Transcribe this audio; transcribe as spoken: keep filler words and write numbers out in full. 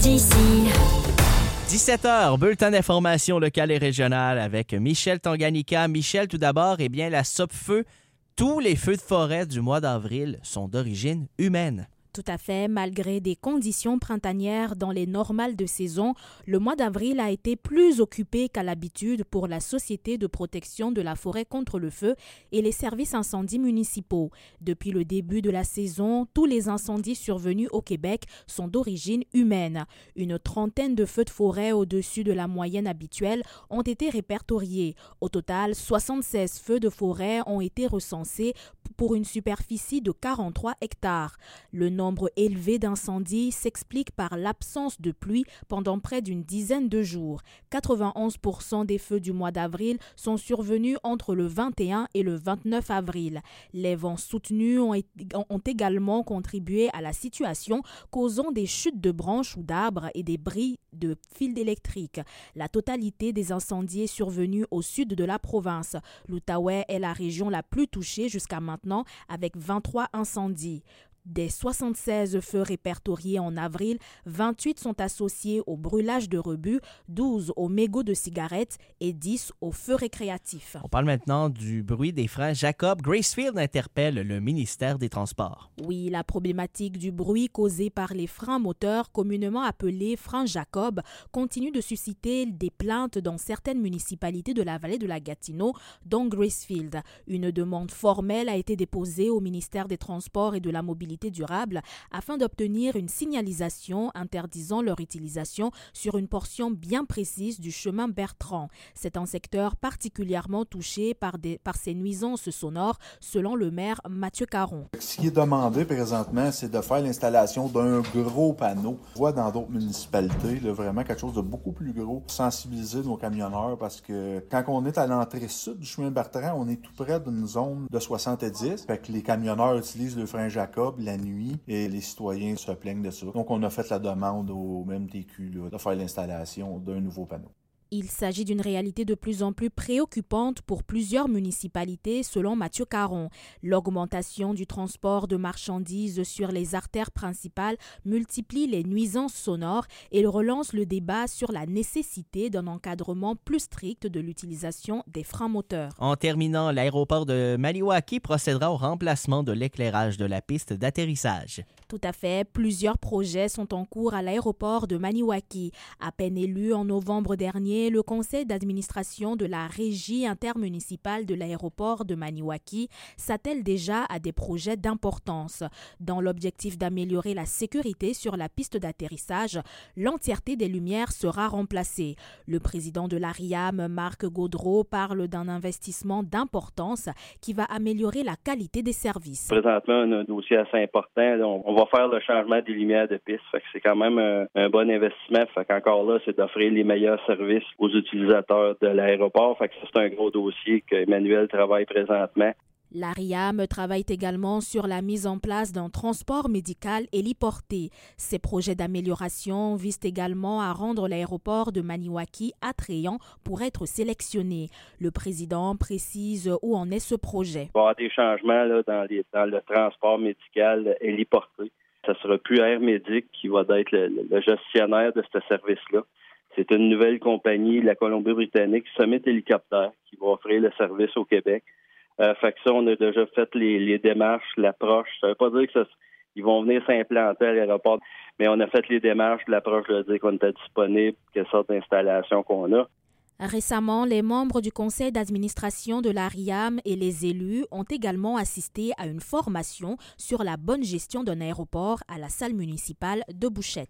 d'ici. dix-sept heures, bulletin d'information locale et régionale avec Michel Tanganika. Michel, tout d'abord, eh bien, la Sopfeu, tous les feux de forêt du mois d'avril sont d'origine humaine. Tout à fait. Malgré des conditions printanières dans les normales de saison, le mois d'avril a été plus occupé qu'à l'habitude pour la Société de protection de la forêt contre le feu et les services incendies municipaux. Depuis le début de la saison, tous les incendies survenus au Québec sont d'origine humaine. Une trentaine de feux de forêt au-dessus de la moyenne habituelle ont été répertoriés. Au total, soixante-seize feux de forêt ont été recensés pour une superficie de quarante-trois hectares. Le nombre élevé d'incendies s'explique par l'absence de pluie pendant près d'une dizaine de jours. quatre-vingt-onze pour cent des feux du mois d'avril sont survenus entre le vingt et un et le vingt-neuf avril. Les vents soutenus ont, ont également contribué à la situation, causant des chutes de branches ou d'arbres et des bris de fils électriques. La totalité des incendies est survenue au sud de la province. L'Outaouais est la région la plus touchée jusqu'à maintenant, avec vingt-trois incendies. Des soixante-seize feux répertoriés en avril, vingt-huit sont associés au brûlage de rebut, douze aux mégots de cigarettes et dix aux feux récréatifs. On parle maintenant du bruit des freins Jacob. Gracefield interpelle le ministère des Transports. Oui, la problématique du bruit causé par les freins moteurs, communément appelés freins Jacob, continue de susciter des plaintes dans certaines municipalités de la vallée de la Gatineau, dont Gracefield. Une demande formelle a été déposée au ministère des Transports et de la Mobilité durable afin d'obtenir une signalisation interdisant leur utilisation sur une portion bien précise du chemin Bertrand. C'est un secteur particulièrement touché par, des, par ces nuisances sonores, selon le maire Mathieu Caron. Ce qui est demandé présentement, c'est de faire l'installation d'un gros panneau. On voit dans d'autres municipalités là, vraiment quelque chose de beaucoup plus gros pour sensibiliser nos camionneurs parce que quand on est à l'entrée sud du chemin Bertrand, on est tout près d'une zone de soixante-dix. Fait que les camionneurs utilisent le frein Jacob la nuit et les citoyens se plaignent de ça. Donc, on a fait la demande au même T Q là, de faire l'installation d'un nouveau panneau. Il s'agit d'une réalité de plus en plus préoccupante pour plusieurs municipalités, selon Mathieu Caron. L'augmentation du transport de marchandises sur les artères principales multiplie les nuisances sonores et relance le débat sur la nécessité d'un encadrement plus strict de l'utilisation des freins moteurs. En terminant, l'aéroport de Maniwaki procédera au remplacement de l'éclairage de la piste d'atterrissage. Tout à fait. Plusieurs projets sont en cours à l'aéroport de Maniwaki. À peine élu en novembre dernier, le conseil d'administration de la régie intermunicipale de l'aéroport de Maniwaki s'attelle déjà à des projets d'importance. Dans l'objectif d'améliorer la sécurité sur la piste d'atterrissage, l'entièreté des lumières sera remplacée. Le président de l'A R I A M, Marc Gaudreau, parle d'un investissement d'importance qui va améliorer la qualité des services. Présentement, on a un dossier assez important. On va faire le changement des lumières de piste. Fait que c'est quand même un, un bon investissement. Fait qu'encore là, c'est d'offrir les meilleurs services aux utilisateurs de l'aéroport. Fait que c'est un gros dossier qu'Emmanuel travaille présentement. L'A R I A M travaille également sur la mise en place d'un transport médical héliporté. Ces projets d'amélioration visent également à rendre l'aéroport de Maniwaki attrayant pour être sélectionné. Le président précise où en est ce projet. Il va y avoir des changements là, dans, les, dans le transport médical héliporté. Ça sera plus Air Médic qui va être le, le gestionnaire de ce service-là. C'est une nouvelle compagnie, la Colombie-Britannique, Summit Hélicoptère, qui va offrir le service au Québec. Euh, fait que ça, on a déjà fait les, les démarches, l'approche. Ça veut pas dire que ça, ils vont venir s'implanter à l'aéroport, mais on a fait les démarches, l'approche de dire qu'on était disponible, quelle sorte d'installation qu'on a. Récemment, les membres du conseil d'administration de l'A R I A M et les élus ont également assisté à une formation sur la bonne gestion d'un aéroport à la salle municipale de Bouchette.